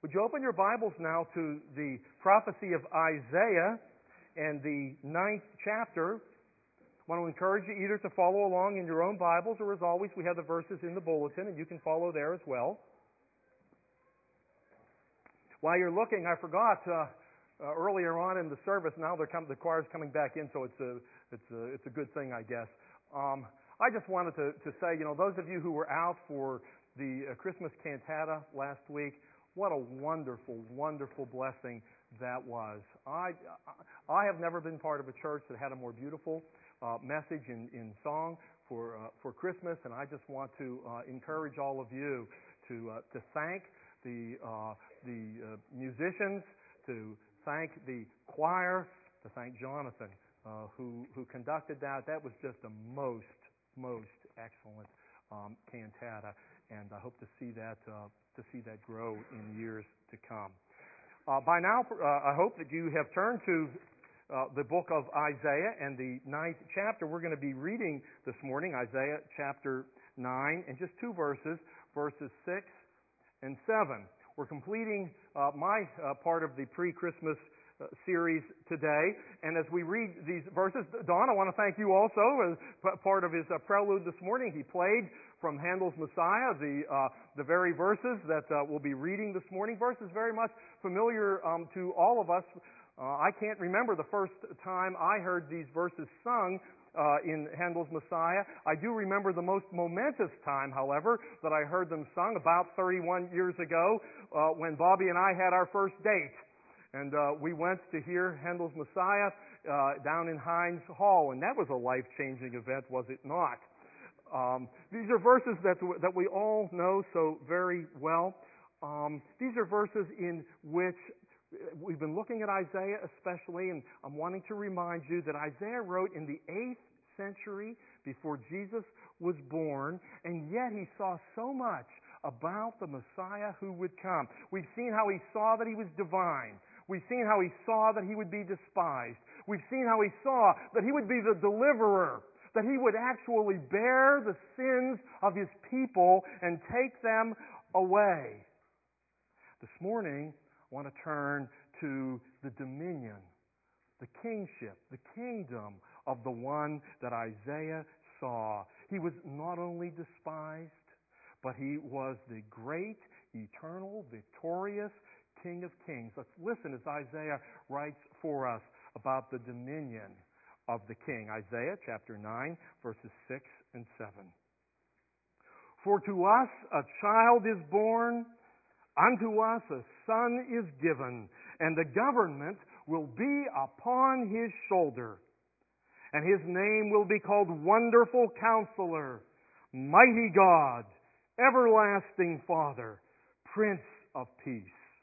Would you open your Bibles now to the prophecy of Isaiah and the 9th chapter? I want to encourage you either to follow along in your own Bibles, or as always, we have the verses in the bulletin, and you can follow there as well. While you're looking, I forgot earlier on in the service. Now the choir's coming back in, so it's a good thing, I guess. I just wanted to say, those of you who were out for the Christmas cantata last week, what a wonderful, wonderful blessing that was. I have never been part of a church that had a more beautiful message in song for Christmas, and I just want to encourage all of you to thank the musicians, to thank the choir, to thank Jonathan who conducted that. That was just a most excellent cantata, and I hope to see that grow in years to come. By now, I hope that you have turned to the book of Isaiah and the 9th chapter. We're going to be reading this morning Isaiah chapter 9 and just two verses 6 and 7. We're completing my part of the pre-Christmas series today, and as we read these verses, Don, I want to thank you also as part of his prelude this morning. He played from Handel's Messiah the very verses that we'll be reading this morning, verses very much familiar to all of us. I can't remember the first time I heard these verses sung in Handel's Messiah. I do remember the most momentous time, however, that I heard them sung about 31 years ago when Bobby and I had our first date. And we went to hear Handel's Messiah down in Heinz Hall, and that was a life-changing event, was it not? These are verses that we all know so very well. These are verses in which we've been looking at Isaiah especially, and I'm wanting to remind you that Isaiah wrote in the 8th century before Jesus was born, and yet he saw so much about the Messiah who would come. We've seen how he saw that he was divine. We've seen how he saw that he would be despised. We've seen how he saw that he would be the deliverer, that he would actually bear the sins of his people and take them away. This morning, I want to turn to the dominion, the kingship, the kingdom of the one that Isaiah saw. He was not only despised, but he was the great, eternal, victorious King of Kings. Let's listen as Isaiah writes for us about the dominion of the King. Isaiah chapter 9, verses 6 and 7. For to us a child is born, unto us a son is given, and the government will be upon his shoulder. And his name will be called Wonderful Counselor, Mighty God, Everlasting Father, Prince of Peace.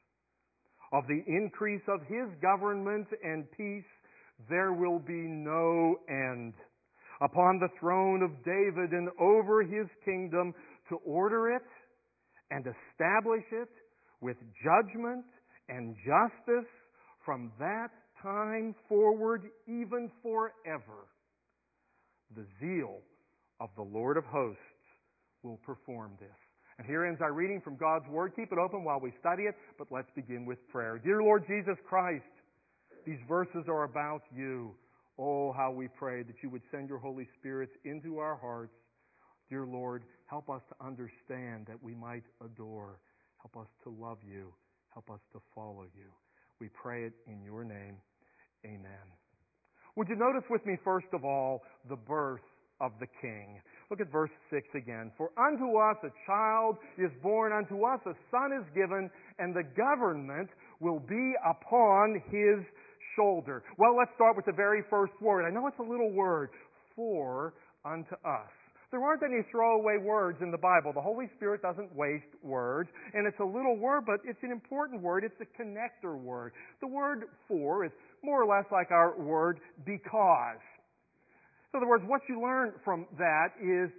Of the increase of his government and peace there will be no end. Upon the throne of David and over his kingdom, to order it and establish it with judgment and justice from that time forward, even forever. The zeal of the Lord of hosts will perform this. And here ends our reading from God's Word. Keep it open while we study it, but let's begin with prayer. Dear Lord Jesus Christ, these verses are about you. Oh, how we pray that you would send your Holy Spirit into our hearts. Dear Lord, help us to understand that we might adore. Help us to love you. Help us to follow you. We pray it in your name. Amen. Would you notice with me, first of all, the birth of the King? Look at verse 6 again. For unto us a child is born, unto us a son is given, and the government will be upon his shoulder. Well, let's start with the very first word. I know it's a little word, for unto us. There aren't any throwaway words in the Bible. The Holy Spirit doesn't waste words, and it's a little word, but it's an important word. It's a connector word. The word for is more or less like our word because. In other words, what you learn from that is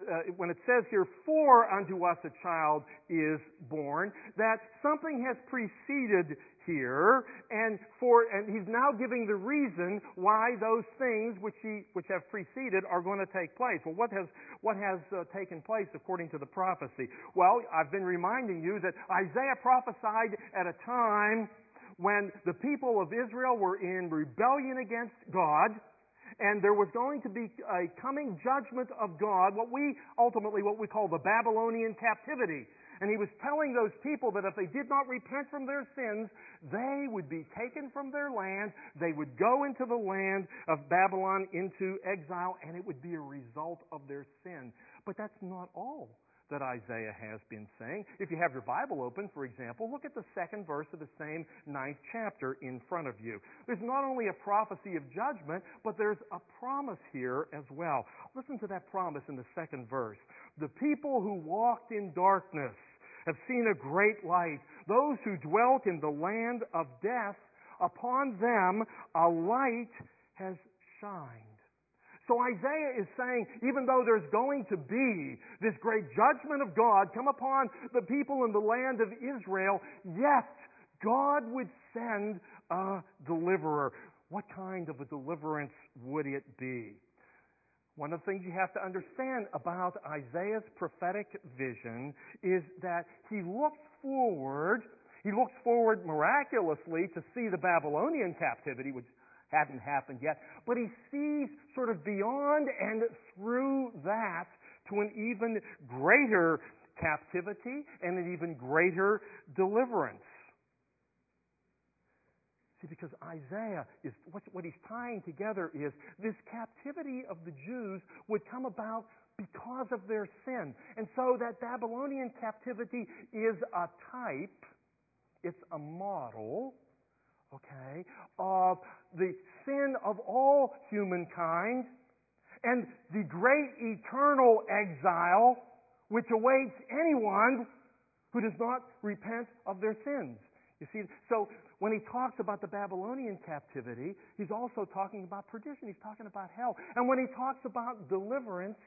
when it says here, "For unto us a child is born," that something has preceded here, and he's now giving the reason why those things which have preceded are going to take place. Well, what has taken place according to the prophecy? Well, I've been reminding you that Isaiah prophesied at a time when the people of Israel were in rebellion against God, and there was going to be a coming judgment of God, what we call the Babylonian captivity. And he was telling those people that if they did not repent from their sins, they would be taken from their land, they would go into the land of Babylon into exile, and it would be a result of their sin. But that's not all that Isaiah has been saying. If you have your Bible open, for example, look at the second verse of the same 9th chapter in front of you. There's not only a prophecy of judgment, but there's a promise here as well. Listen to that promise in the second verse. "The people who walked in darkness have seen a great light. Those who dwelt in the land of death, upon them a light has shined." So Isaiah is saying, even though there's going to be this great judgment of God come upon the people in the land of Israel, yet God would send a deliverer. What kind of a deliverance would it be? One of the things you have to understand about Isaiah's prophetic vision is that he looks forward miraculously to see the Babylonian captivity, which hadn't happened yet, but he sees sort of beyond and through that to an even greater captivity and an even greater deliverance. See, because Isaiah is, what he's tying together is this captivity of the Jews would come about because of their sin. And so that Babylonian captivity is a type, it's a model, okay, of the sin of all humankind and the great eternal exile which awaits anyone who does not repent of their sins. You see, so when he talks about the Babylonian captivity, he's also talking about perdition. He's talking about hell. And when he talks about deliverance,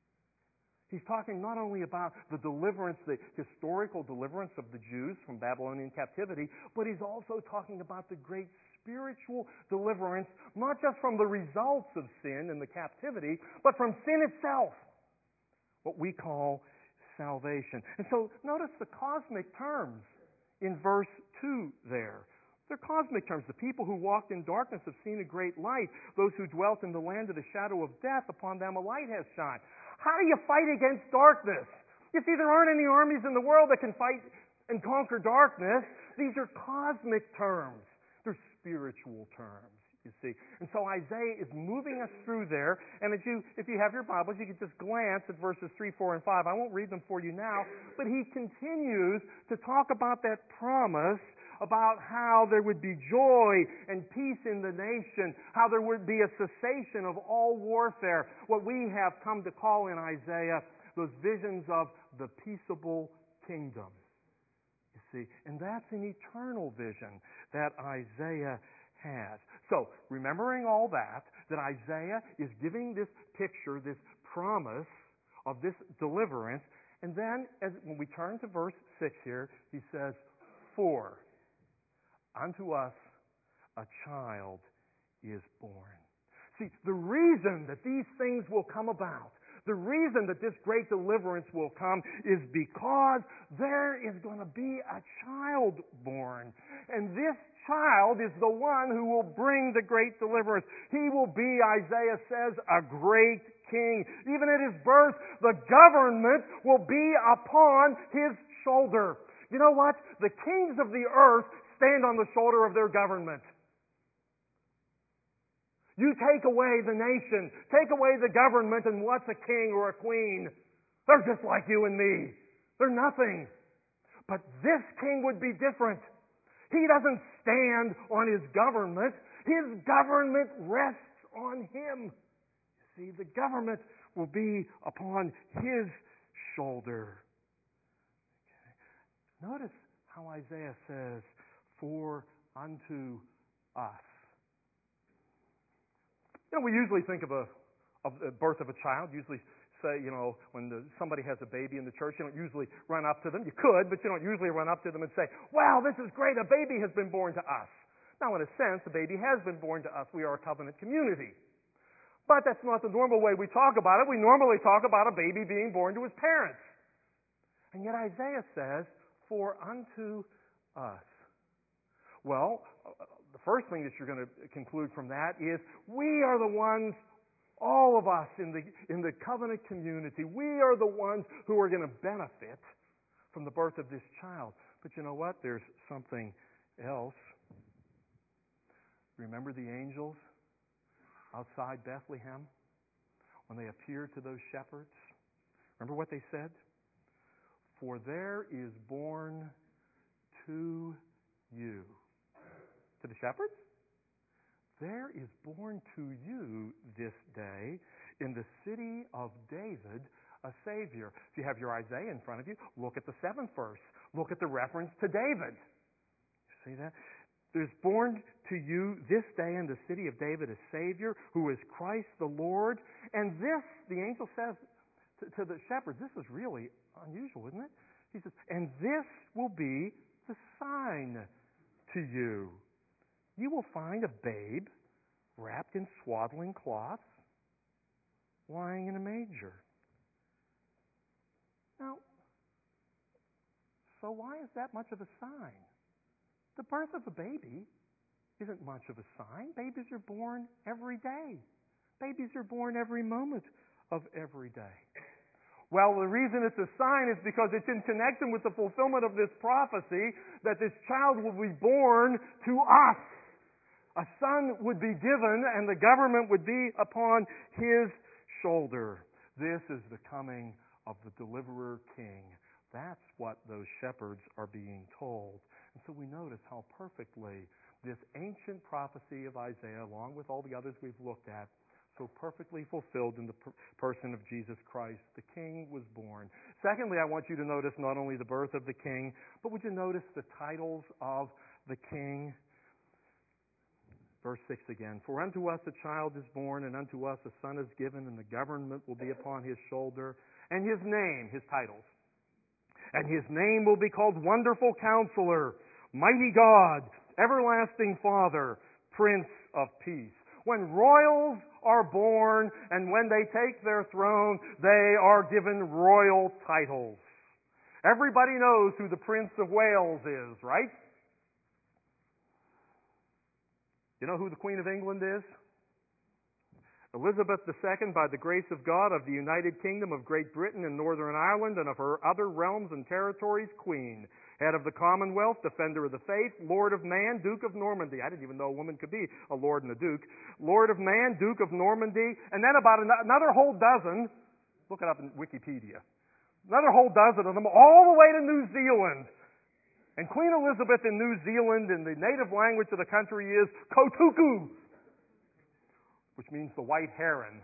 he's talking not only about the deliverance, the historical deliverance of the Jews from Babylonian captivity, but he's also talking about the great spiritual deliverance, not just from the results of sin and the captivity, but from sin itself, what we call salvation. And so notice the cosmic terms in verse 2 there. They're cosmic terms. The people who walked in darkness have seen a great light. Those who dwelt in the land of the shadow of death, upon them a light has shined. How do you fight against darkness? You see, there aren't any armies in the world that can fight and conquer darkness. These are cosmic terms. They're spiritual terms, you see. And so Isaiah is moving us through there. And if you have your Bibles, you can just glance at verses 3, 4, and 5. I won't read them for you now. But he continues to talk about that promise about how there would be joy and peace in the nation, how there would be a cessation of all warfare, what we have come to call in Isaiah those visions of the peaceable kingdom. You see, and that's an eternal vision that Isaiah has. So, remembering all that Isaiah is giving this picture, this promise of this deliverance, and then when we turn to verse 6 here, he says, "For unto us a child is born." See, the reason that these things will come about, the reason that this great deliverance will come is because there is going to be a child born. And this child is the one who will bring the great deliverance. He will be, Isaiah says, a great king. Even at his birth, the government will be upon his shoulder. You know what? The kings of the earth stand on the shoulder of their government. You take away the nation, take away the government, and what's a king or a queen? They're just like you and me. They're nothing. But this king would be different. He doesn't stand on his government. His government rests on him. See, the government will be upon his shoulder. Okay. Notice how Isaiah says, "For unto us." You know, we usually think of the birth of a child, usually say, when somebody has a baby in the church, you don't usually run up to them. You could, but you don't usually run up to them and say, wow, this is great, a baby has been born to us. Now, in a sense, the baby has been born to us. We are a covenant community. But that's not the normal way we talk about it. We normally talk about a baby being born to his parents. And yet Isaiah says, for unto us. Well, the first thing that you're going to conclude from that is we are the ones, all of us in the covenant community, we are the ones who are going to benefit from the birth of this child. But you know what? There's something else. Remember the angels outside Bethlehem when they appeared to those shepherds? Remember what they said? For there is born to you. To the shepherds? There is born to you this day in the city of David a Savior. If you have your Isaiah in front of you, look at the 7th verse. Look at the reference to David. You see that? There's born to you this day in the city of David a Savior who is Christ the Lord. And this, the angel says to the shepherds, this is really unusual, isn't it? He says, and this will be the sign to you. You will find a babe wrapped in swaddling cloths, lying in a manger. Now, so why is that much of a sign? The birth of a baby isn't much of a sign. Babies are born every day. Babies are born every moment of every day. Well, the reason it's a sign is because it's in connection with the fulfillment of this prophecy that this child will be born to us. A son would be given and the government would be upon his shoulder. This is the coming of the deliverer king. That's what those shepherds are being told. And so we notice how perfectly this ancient prophecy of Isaiah, along with all the others we've looked at, so perfectly fulfilled in the person of Jesus Christ. The king was born. Secondly, I want you to notice not only the birth of the king, but would you notice the titles of the king? Verse 6 again. For unto us a child is born, and unto us a son is given, and the government will be upon his shoulder. And his name, his titles. And his name will be called Wonderful Counselor, Mighty God, Everlasting Father, Prince of Peace. When royals are born and when they take their throne, they are given royal titles. Everybody knows who the Prince of Wales is, right? You know who the Queen of England is? Elizabeth II, by the grace of God, of the United Kingdom of Great Britain and Northern Ireland, and of her other realms and territories, Queen. Head of the Commonwealth, Defender of the Faith, Lord of Man, Duke of Normandy. I didn't even know a woman could be a Lord and a Duke. Lord of Man, Duke of Normandy, and then about another whole dozen, look it up in Wikipedia, another whole dozen of them, all the way to New Zealand. And Queen Elizabeth in New Zealand, in the native language of the country, is Kotuku, which means the white heron.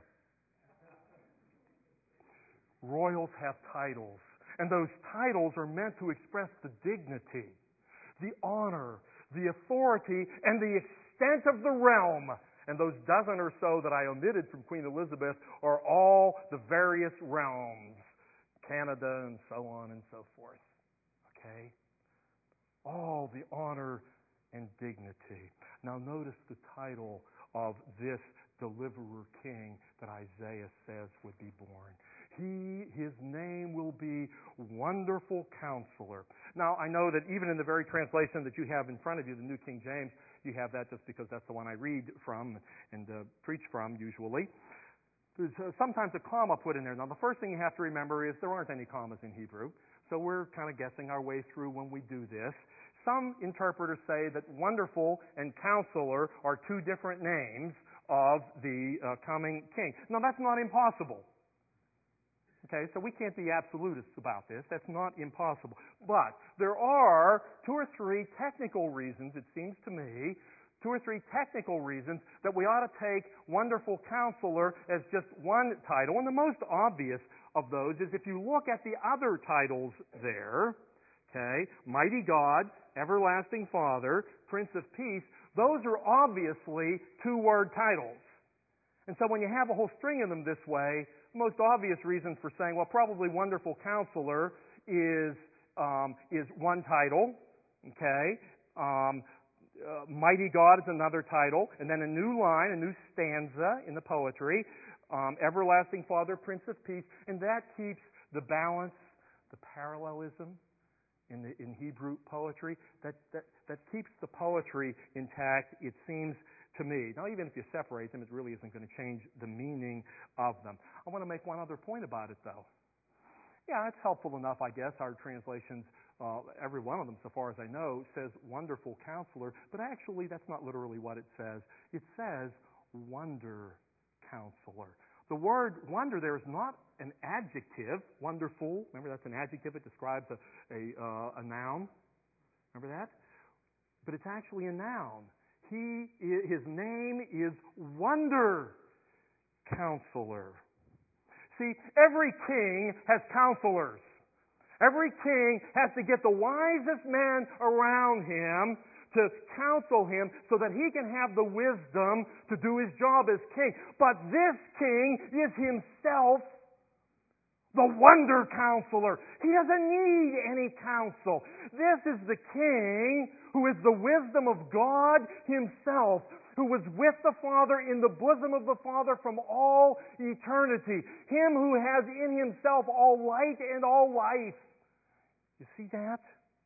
Royals have titles, and those titles are meant to express the dignity, the honor, the authority, and the extent of the realm. And those dozen or so that I omitted from Queen Elizabeth are all the various realms, Canada and so on and so forth. Okay? All the honor and dignity. Now notice the title of this deliverer king that Isaiah says would be born. His name will be Wonderful Counselor. Now, I know that even in the very translation that you have in front of you, the New King James, you have that just because that's the one I read from and preach from usually. There's sometimes a comma put in there. Now, the first thing you have to remember is there aren't any commas in Hebrew, so we're kind of guessing our way through when we do this. Some interpreters say that Wonderful and Counselor are two different names of the coming king. Now, that's not impossible. Okay, so we can't be absolutists about this. That's not impossible. But there are two or three technical reasons, it seems to me, two or three technical reasons that we ought to take Wonderful Counselor as just one title. And the most obvious of those is if you look at the other titles there, okay, Mighty God, Everlasting Father, Prince of Peace, those are obviously two-word titles. And so when you have a whole string of them this way, most obvious reasons for saying, well, probably Wonderful Counselor is one title, okay? Mighty God is another title, and then a new line, a new stanza in the poetry, Everlasting Father, Prince of Peace, and that keeps the balance, the parallelism in Hebrew poetry, that keeps the poetry intact, it seems to me. Now, even if you separate them, it really isn't going to change the meaning of them. I want to make one other point about it, though. Yeah, it's helpful enough, I guess. Our translations, every one of them, so far as I know, says Wonderful Counselor, but actually that's not literally what it says. It says Wonder Counselor. The word wonder there is not an adjective, wonderful. Remember, that's an adjective. It describes a noun. Remember that? But it's actually a noun. His name is Wonder Counselor. See, every king has counselors. Every king has to get the wisest man around him to counsel him so that he can have the wisdom to do his job as king. But this king is himself the Wonder Counselor. He doesn't need any counsel. This is the king who is the wisdom of God himself, who was with the Father in the bosom of the Father from all eternity. Him who has in himself all light and all life. You see that?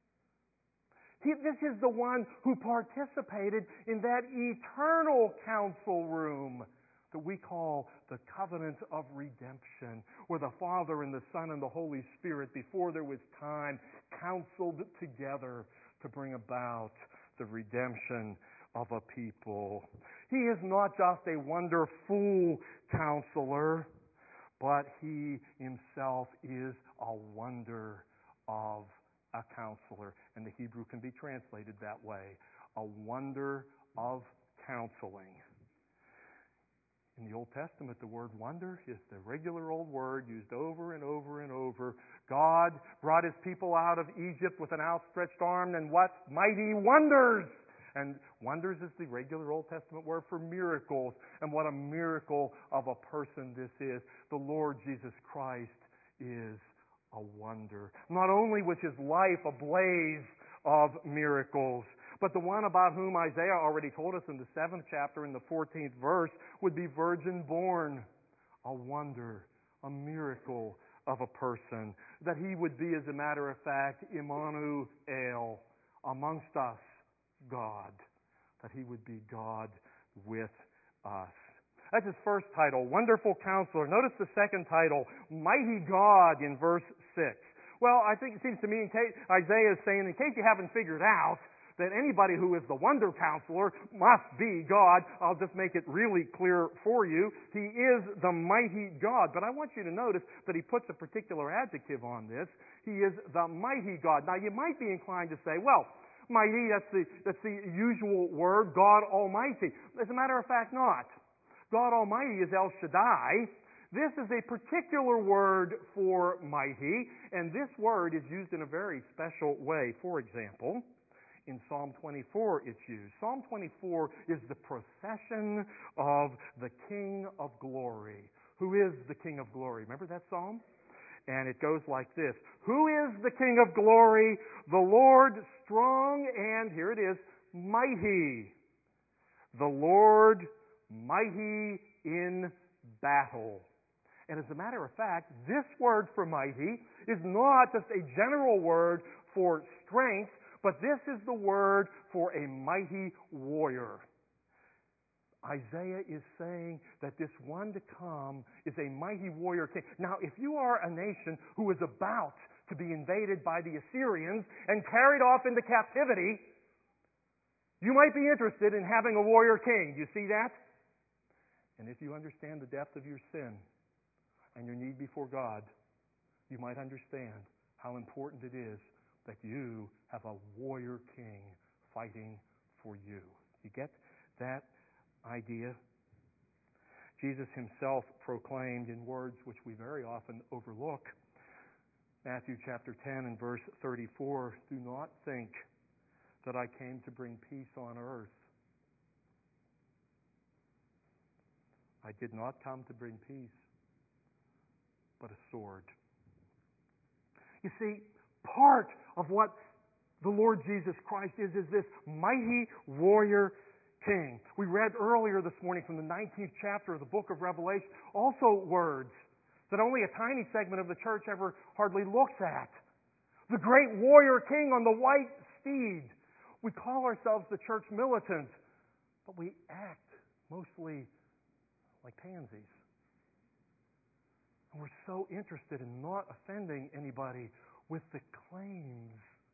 This is the one who participated in that eternal council room that we call the covenant of redemption, where the Father and the Son and the Holy Spirit, before there was time, counseled together to bring about the redemption of a people. He is not just a wonderful counselor, but he himself is a wonder of a counselor. And the Hebrew can be translated that way. A wonder of counseling. In the Old Testament, the word wonder is the regular old word used over and over and over. God brought his people out of Egypt with an outstretched arm, and what? Mighty wonders! And wonders is the regular Old Testament word for miracles. And what a miracle of a person this is. The Lord Jesus Christ is a wonder. Not only was his life a blaze of miracles, but the one about whom Isaiah already told us in the 7th chapter, in the 14th verse, would be virgin born. A wonder, a miracle of a person. That he would be, as a matter of fact, Immanuel, amongst us, God. That he would be God with us. That's his first title, Wonderful Counselor. Notice the second title, Mighty God, in verse 6. Well, I think it seems to me Isaiah is saying, in case you haven't figured out that anybody who is the Wonder Counselor must be God, I'll just make it really clear for you. He is the Mighty God. But I want you to notice that he puts a particular adjective on this. He is the Mighty God. Now, you might be inclined to say, well, mighty, that's the usual word, God Almighty. As a matter of fact, not. God Almighty is El Shaddai. This is a particular word for mighty, and this word is used in a very special way. For example, in Psalm 24 it's used. Psalm 24 is the procession of the King of Glory. Who is the King of Glory? Remember that psalm? And it goes like this. Who is the King of Glory? The Lord strong and, here it is, mighty. The Lord mighty in battle. And as a matter of fact, this word for mighty is not just a general word for strength, but this is the word for a mighty warrior. Isaiah is saying that this one to come is a mighty warrior king. Now, if you are a nation who is about to be invaded by the Assyrians and carried off into captivity, you might be interested in having a warrior king. Do you see that? And if you understand the depth of your sin and your need before God, you might understand how important it is that you have a warrior king fighting for you. You get that idea? Jesus himself proclaimed in words which we very often overlook. Matthew chapter 10 and verse 34, do not think that I came to bring peace on earth. I did not come to bring peace, but a sword. You see, part of what the Lord Jesus Christ is this mighty warrior king. We read earlier this morning from the 19th chapter of the book of Revelation, also words that only a tiny segment of the church ever hardly looks at. The great warrior king on the white steed. We call ourselves the church militant, but we act mostly like pansies. And we're so interested in not offending anybody with the claims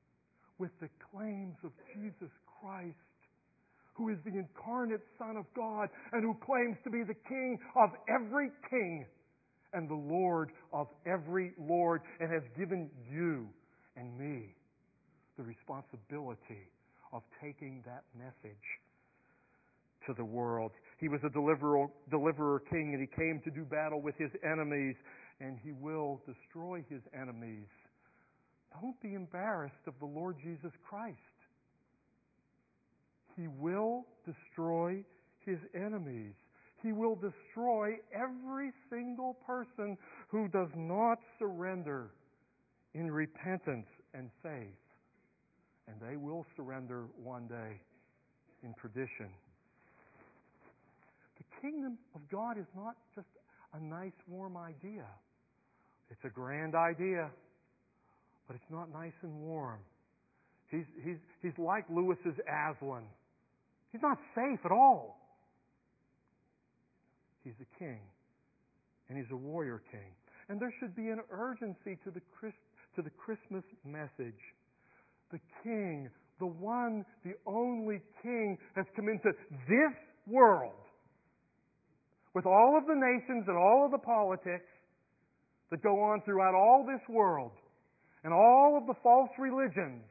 of Jesus Christ, who is the incarnate Son of God and who claims to be the King of every king and the Lord of every Lord, and has given you and me the responsibility of taking that message to the world. He was a deliverer king, and he came to do battle with his enemies, and he will destroy his enemies. Don't be embarrassed of the Lord Jesus Christ. He will destroy his enemies. He will destroy every single person who does not surrender in repentance and faith. And they will surrender one day in perdition. The kingdom of God is not just a nice, warm idea. It's a grand idea, but it's not nice and warm. He's like Lewis's Aslan. He's not safe at all. He's a king, and he's a warrior king. And there should be an urgency to the Christmas message. The king, the one, the only king, has come into this world with all of the nations and all of the politics that go on throughout all this world and all of the false religions.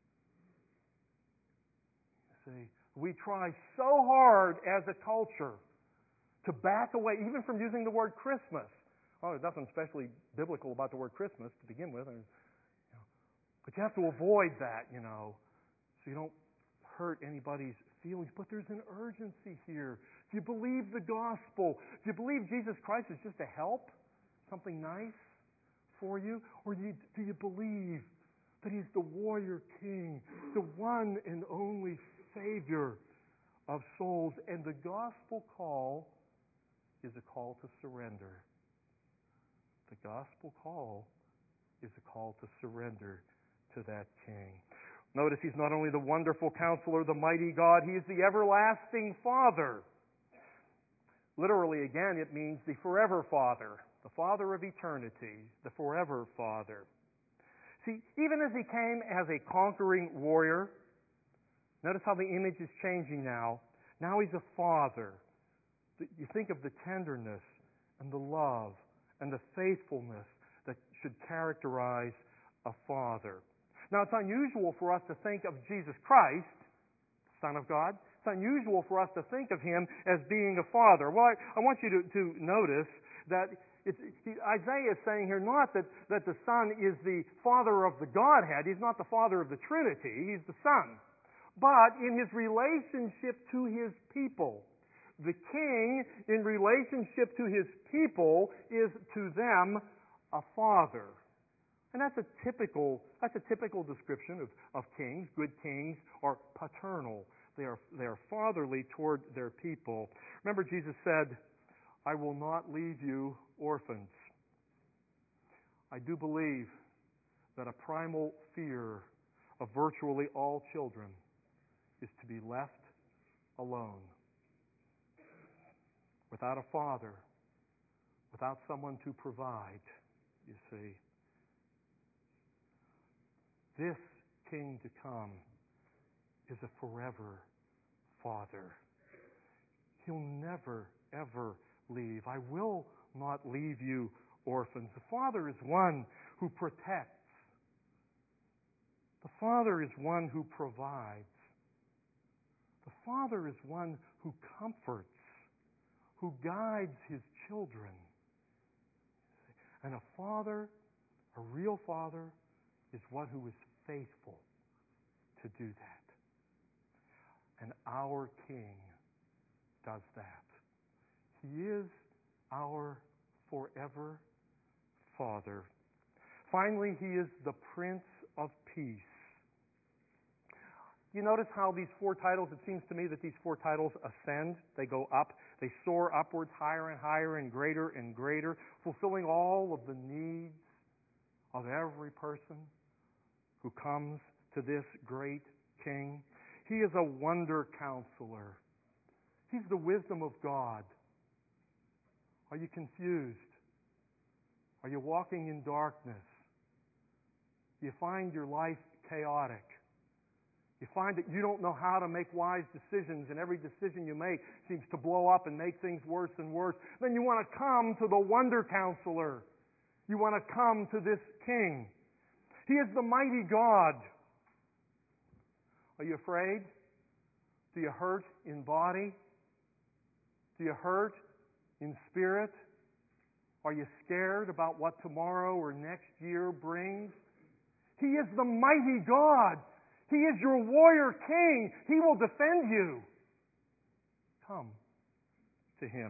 See, we try so hard as a culture to back away, even from using the word Christmas. Oh, there's nothing especially biblical about the word Christmas to begin with. But you have to avoid that, so you don't hurt anybody's feelings. But there's an urgency here. Do you believe the gospel? Do you believe Jesus Christ is just a help? Something nice for you? Or do you believe that He's the warrior king, the one and only Savior of souls? And the gospel call is a call to surrender. The gospel call is a call to surrender to that king. Notice he's not only the wonderful counselor, the mighty God, he is the everlasting Father. Literally, again, it means the forever Father, the Father of eternity, the forever Father. See, even as he came as a conquering warrior, notice how the image is changing now. Now he's a father. You think of the tenderness and the love and the faithfulness that should characterize a father. Now, it's unusual for us to think of Jesus Christ, Son of God. It's unusual for us to think of Him as being a father. Well, I want you to notice that Isaiah is saying here not that the Son is the Father of the Godhead. He's not the Father of the Trinity. He's the Son. But in His relationship to His people, the King, in relationship to His people, is to them a father. And that's a typical description of kings. Good kings are paternal. They are fatherly toward their people. Remember, Jesus said, "I will not leave you orphans." I do believe that a primal fear of virtually all children is to be left alone. Without a father, without someone to provide, you see. This King to come is a forever Father. He'll never, ever leave. I will not leave you orphans. The Father is one who protects. The Father is one who provides. The Father is one who comforts, who guides His children. And a father, a real father, is one who is faithful to do that. And our King does that. He is our forever Father. Finally, He is the Prince of Peace. You notice how these four titles, it seems to me that these four titles ascend. They go up. They soar upwards higher and higher and greater, fulfilling all of the needs of every person who comes to this great King. He is a wonder counselor. He's the wisdom of God. Are you confused? Are you walking in darkness? Do you find your life chaotic? You find that you don't know how to make wise decisions, and every decision you make seems to blow up and make things worse and worse. Then you want to come to the wonder counselor. You want to come to this King. He is the mighty God. Are you afraid? Do you hurt in body? Do you hurt in spirit? Are you scared about what tomorrow or next year brings? He is the mighty God. He is your warrior King. He will defend you. Come to Him.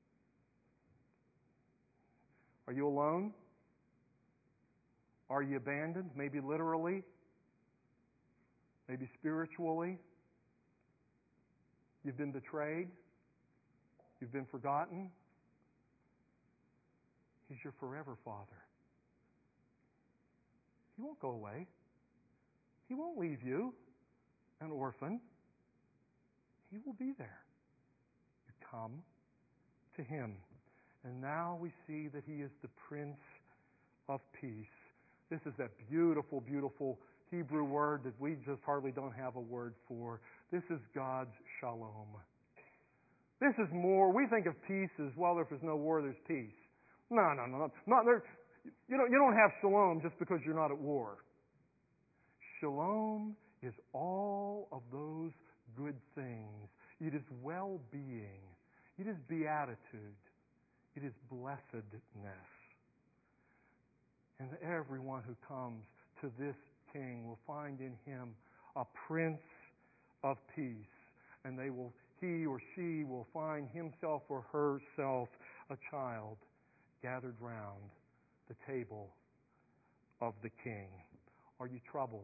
Are you alone? Are you abandoned? Maybe literally. Maybe spiritually. You've been betrayed. You've been forgotten. He's your forever Father. He won't go away. He won't leave you an orphan. He will be there. You come to Him. And now we see that He is the Prince of Peace. This is that beautiful, beautiful Hebrew word that we just hardly don't have a word for. This is God's shalom. This is more, we think of peace as, well, if there's no war, there's peace. No. Not there. You don't have shalom just because you're not at war. Shalom is all of those good things. It is well-being. It is beatitude. It is blessedness. And everyone who comes to this King will find in Him a Prince of Peace. And he or she will find himself or herself a child gathered round the table of the King. Are you troubled?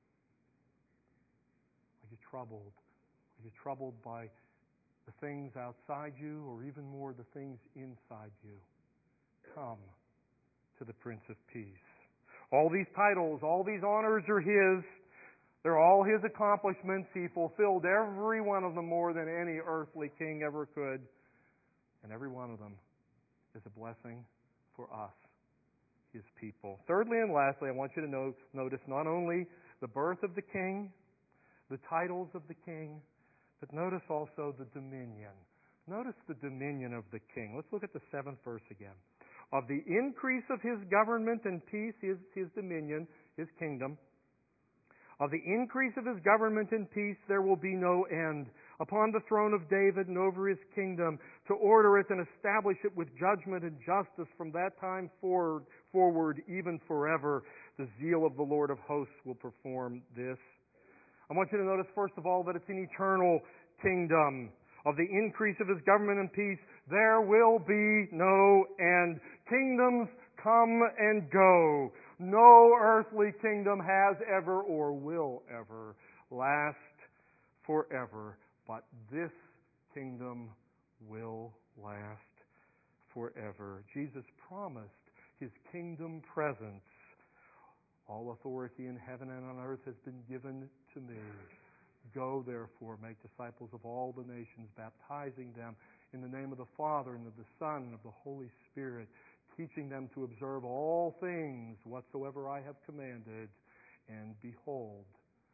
Are you troubled? Are you troubled by the things outside you, or even more the things inside you? Come to the Prince of Peace. All these titles, all these honors are His. They're all His accomplishments. He fulfilled every one of them more than any earthly king ever could. And every one of them is a blessing for us, His people. Thirdly and lastly, I want you to notice not only the birth of the King, the titles of the King, but notice also the dominion. Notice the dominion of the King. Let's look at the 7th verse again. Of the increase of His government and peace, His dominion, His kingdom, of the increase of His government and peace there will be no end upon the throne of David and over His kingdom, to order it and establish it with judgment and justice from that time forward, even forever. The zeal of the Lord of hosts will perform this. I want you to notice, first of all, that it's an eternal kingdom. Of the increase of His government and peace, there will be no end. Kingdoms come and go. No earthly kingdom has ever or will ever last forever. But this kingdom will last forever. Jesus promised His kingdom presence. All authority in heaven and on earth has been given to me. Go, therefore, make disciples of all the nations, baptizing them in the name of the Father and of the Son and of the Holy Spirit, teaching them to observe all things whatsoever I have commanded. And behold,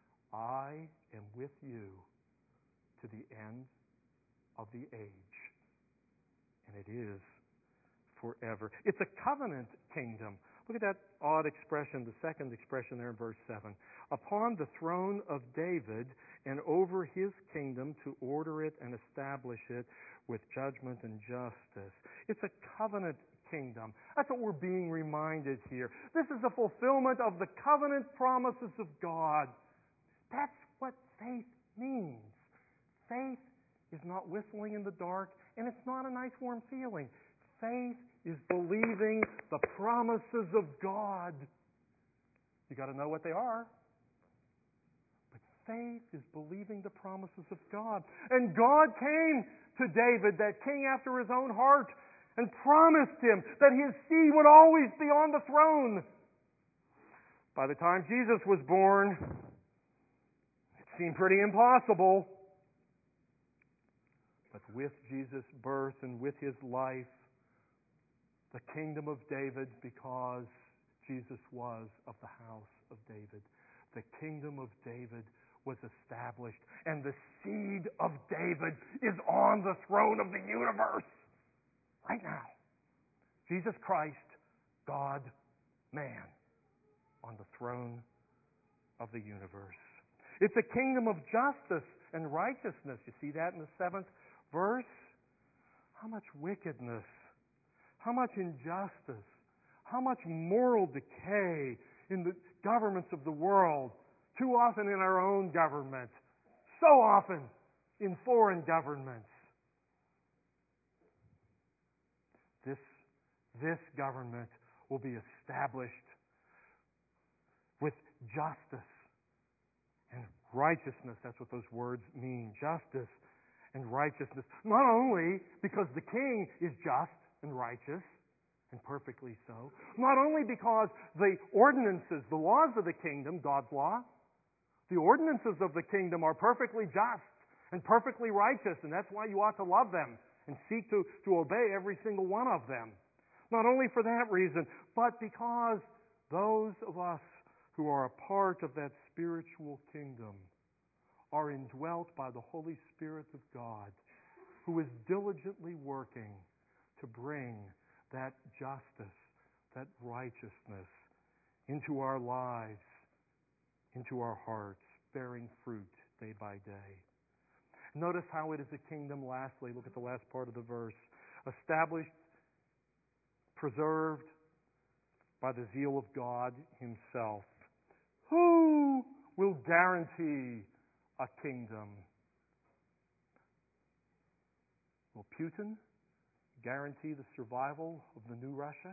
I am with you to the end of the age. And it is forever. It's a covenant kingdom. Look at that odd expression, the second expression there in verse 7. Upon the throne of David and over His kingdom, to order it and establish it with judgment and justice. It's a covenant kingdom. That's what we're being reminded here. This is the fulfillment of the covenant promises of God. That's what faith means. Faith is not whistling in the dark, and it's not a nice warm feeling. Faith is believing the promises of God. You got to know what they are. But faith is believing the promises of God. And God came to David, that king after his own heart, and promised him that his seed would always be on the throne. By the time Jesus was born, it seemed pretty impossible. But with Jesus' birth and with his life, the kingdom of David, because Jesus was of the house of David, the kingdom of David was established, and the seed of David is on the throne of the universe right now. Jesus Christ, God, man, on the throne of the universe. It's a kingdom of justice and righteousness. You see that in the 7th verse? How much wickedness, how much injustice, how much moral decay in the governments of the world. Too often in our own government. So often in foreign governments. This government will be established with justice and righteousness. That's what those words mean. Justice and righteousness. Not only because the king is just and righteous, and perfectly so. Not only because the ordinances, the laws of the kingdom, God's law, the ordinances of the kingdom are perfectly just and perfectly righteous, and that's why you ought to love them and seek to obey every single one of them. Not only for that reason, but because those of us who are a part of that spiritual kingdom are indwelt by the Holy Spirit of God, who is diligently working to bring that justice, that righteousness into our lives, into our hearts, bearing fruit day by day. Notice how it is a kingdom, lastly, look at the last part of the verse, established, preserved by the zeal of God Himself. Who will guarantee a kingdom? Will Putin guarantee the survival of the new Russia?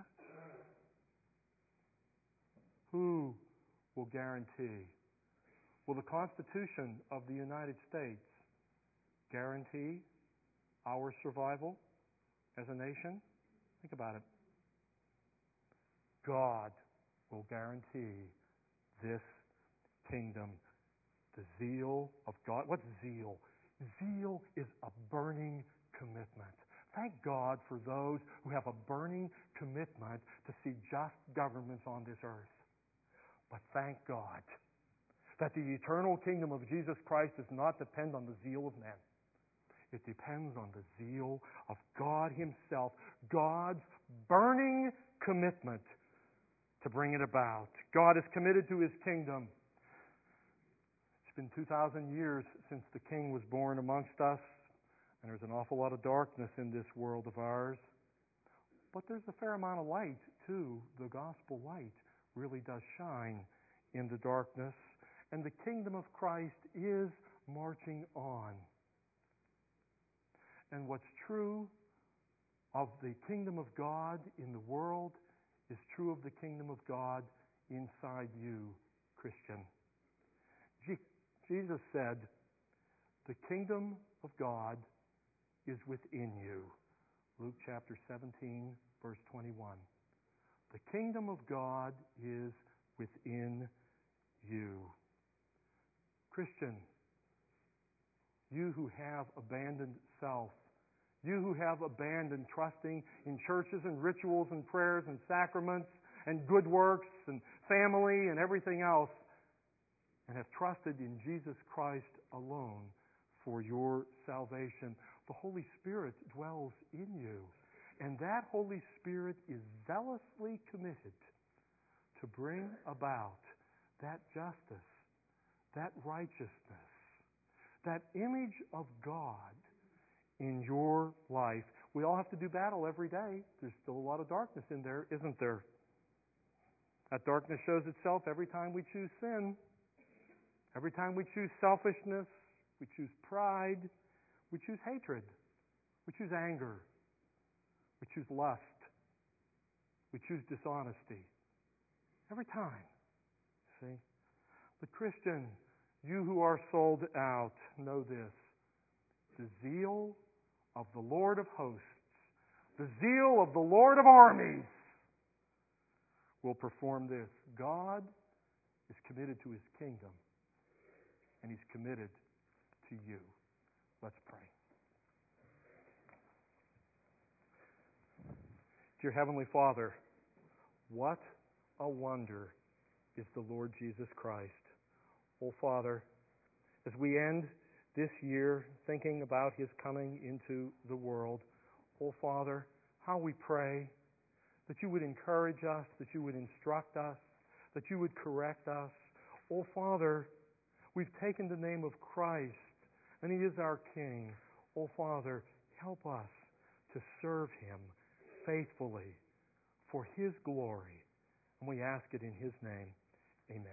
Who will guarantee? Will the Constitution of the United States guarantee our survival as a nation? Think about it. God will guarantee this kingdom. The zeal of God. What's zeal? Zeal is a burning commitment. Thank God for those who have a burning commitment to see just governments on this earth. But thank God that the eternal kingdom of Jesus Christ does not depend on the zeal of men. It depends on the zeal of God Himself, God's burning commitment to bring it about. God is committed to His kingdom. It's been 2,000 years since the King was born amongst us, and there's an awful lot of darkness in this world of ours. But there's a fair amount of light, too. The gospel light really does shine in the darkness. And the kingdom of Christ is marching on. And what's true of the kingdom of God in the world is true of the kingdom of God inside you, Christian. Jesus said, the kingdom of God is within you. Luke chapter 17, verse 21. The kingdom of God is within you. Christian, you who have abandoned self, you who have abandoned trusting in churches and rituals and prayers and sacraments and good works and family and everything else, and have trusted in Jesus Christ alone for your salvation, the Holy Spirit dwells in you. And that Holy Spirit is zealously committed to bring about that justice, that righteousness, that image of God in your life. We all have to do battle every day. There's still a lot of darkness in there, isn't there? That darkness shows itself every time we choose sin. Every time we choose selfishness, we choose pride, we choose hatred, we choose anger, We choose lust. We choose dishonesty. Every time. See? But Christian, you who are sold out, know this. The zeal of the Lord of hosts, the zeal of the Lord of armies will perform this. God is committed to His kingdom, and He's committed to you. Let's pray. Dear Heavenly Father, what a wonder is the Lord Jesus Christ. Oh, Father, as we end this year thinking about His coming into the world, oh, Father, how we pray that You would encourage us, that You would instruct us, that You would correct us. Oh, Father, we've taken the name of Christ, and He is our King. Oh, Father, help us to serve Him faithfully for His glory. And we ask it in His name. Amen.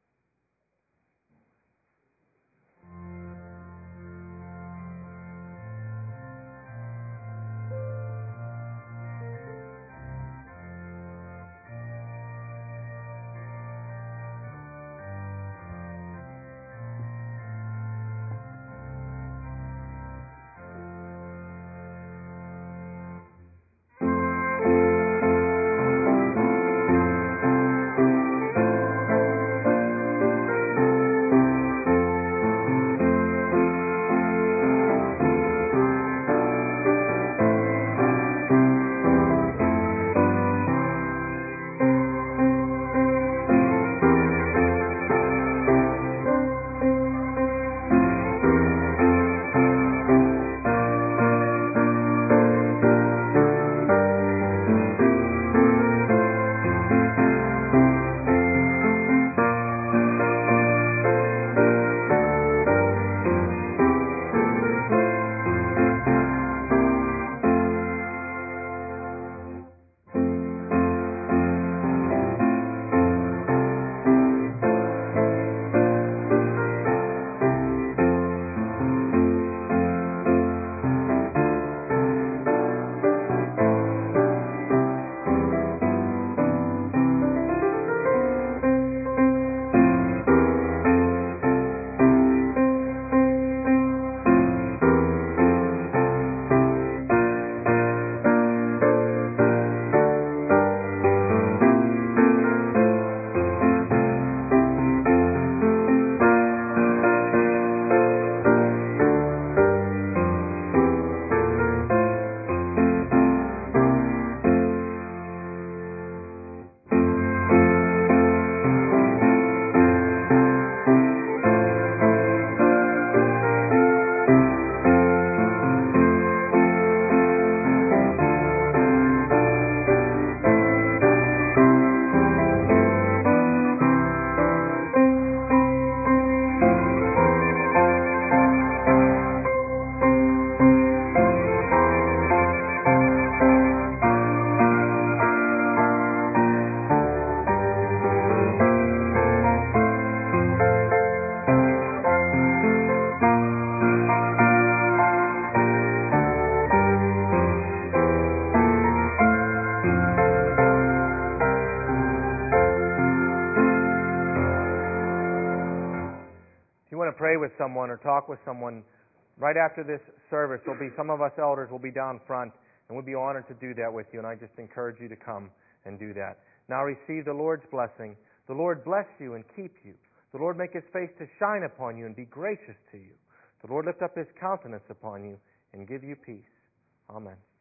Pray with someone or talk with someone, right after this service, there'll be some of us elders will be down front, and we'd be honored to do that with you, and I just encourage you to come and do that. Now receive the Lord's blessing. The Lord bless you and keep you. The Lord make His face to shine upon you and be gracious to you. The Lord lift up His countenance upon you and give you peace. Amen.